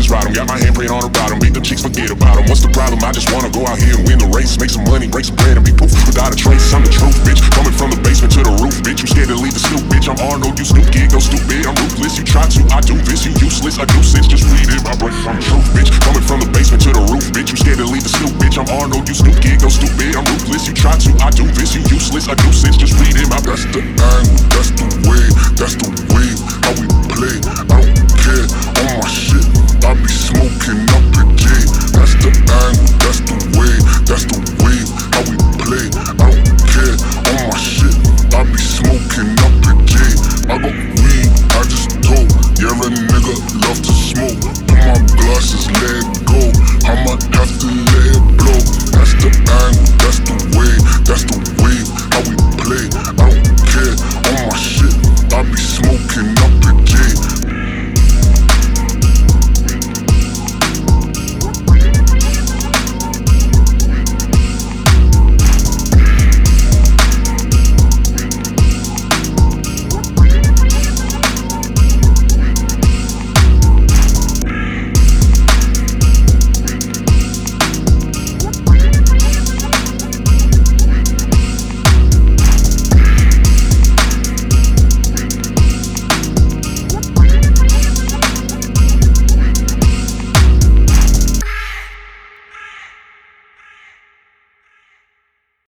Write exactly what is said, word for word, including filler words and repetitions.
just ride 'em. Got my handprint on the bottom, beat them chicks, forget about 'em. What's the problem? I just wanna go out here and win the race. Make some money, break some bread, and be poof without a trace. I'm the truth, bitch. Coming from the basement to the roof, bitch. You scared to leave the stoop, bitch. I'm Arnold, you Snoop, kid, go stupid. I'm ruthless, you try to, I do this. You useless, I do sense, just read it. My breath, I'm the truth, bitch. Coming from the basement to the roof, bitch. You scared to leave the stoop, bitch. I'm Arnold, you Snoop, kid, go stupid. I'm ruthless, you try to, I do this. You useless, I do sense, just read it. My That's the angle, that's the way, that's the way how we play. I don't care, on my shit, I be smoking up the J. That's the angle, that's the way, that's the way how we play. I don't care, on my shit, I be smoking up the J. I got weed, I just told, yeah, a nigga love to smoke. Put my glasses, let it go, I might have to let it blow. That's the angle, that's the way, that's the way